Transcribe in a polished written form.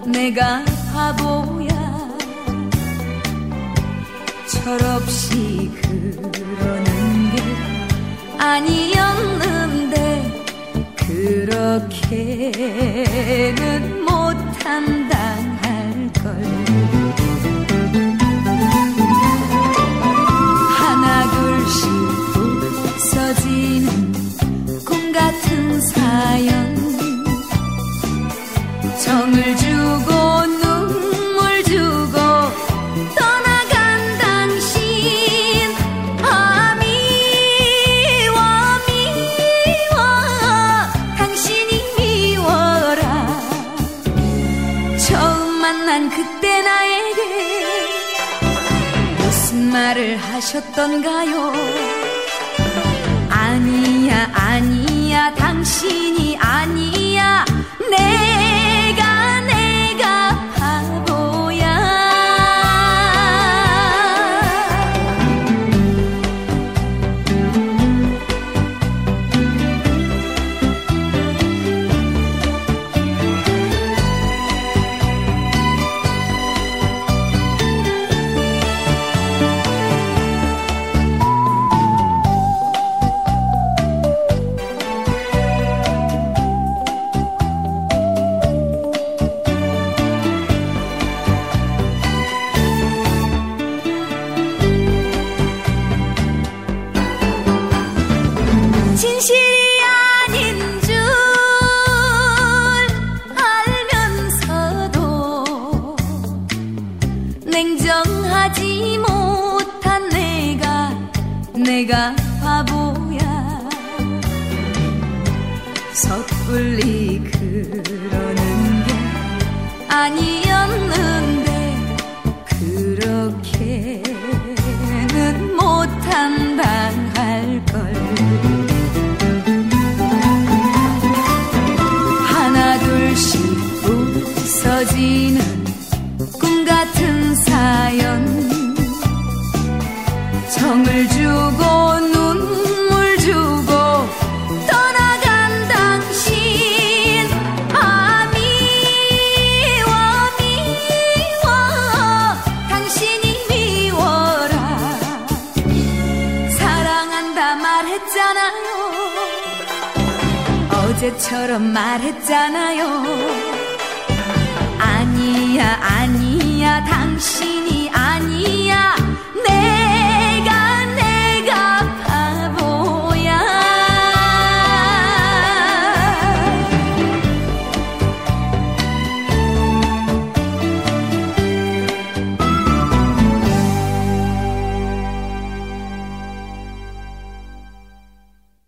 내가 바보야. 철없이 그러는 게 아니었는데 그렇게는 못한다 할걸. 하나 둘씩 부서지는 꿈 같은 사연, 정을 주고 눈물 주고 떠나간 당신. 아 미워 미워 당신이 미워라. 처음 만난 그때 나에게 무슨 말을 하셨던가요? 아니야 아니야 당신이 아니야, 내가 바보야. 진실이 아닌 줄 알면서도 냉정하지 못한 내가 바보야. 섣불리 그러는 게 아니었는데 그렇게는 못한다 할걸. 하나 둘씩 부서지는 꿈 같은 사연, 정을 주고 눈물 주고 떠나간 당신. 아 미워 미워 당신이 미워라. 사랑한다 말했잖아요. 어제처럼 말했잖아요. 아니야 아니야 당신이 아니야,